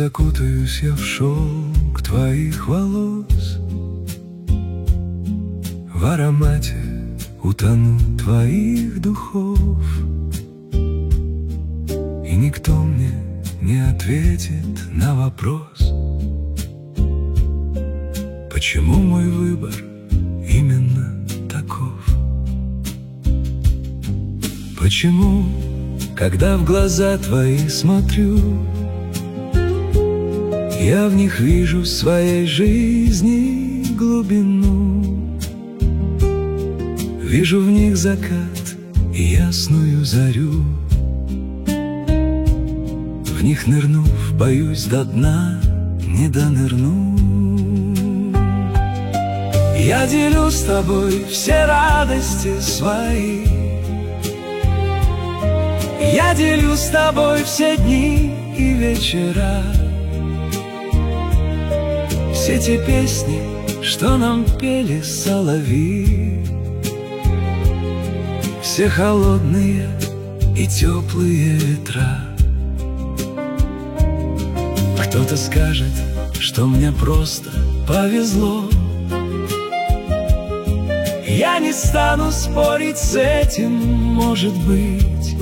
закутаюсь я в шелк твоих волос, в аромате утону твоих духов, и никто мне не ответит на вопрос, почему мой выбор именно таков. Почему, когда в глаза твои смотрю, я в них вижу своей жизни глубину, вижу в них закат и ясную зарю, в них нырнув, боюсь до дна не донырну. Я делю с тобой все радости свои, я делю с тобой все дни и вечера, все те песни, что нам пели соловьи, все холодные и теплые ветра. Кто-то скажет, что мне просто повезло, я не стану спорить с этим, может быть.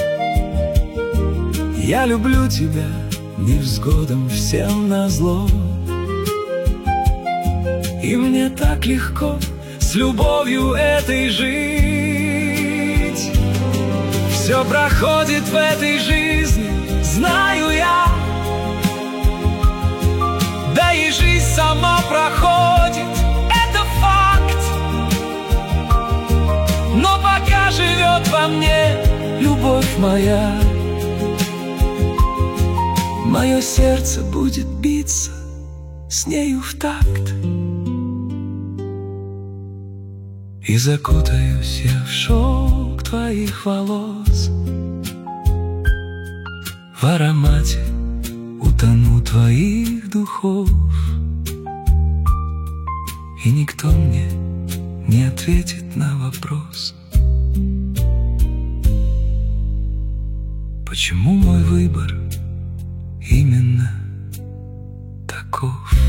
Я люблю тебя невзгодам всем назло, и мне так легко с любовью этой жить. Все проходит в этой жизни, знаю я, да и жизнь сама проходит, это факт. Но пока живет во мне любовь моя, мое сердце будет биться с нею в такт. И закутаюсь я в шелк твоих волос, в аромате утону твоих духов, и никто мне не ответит на вопрос, почему мой выбор именно таков.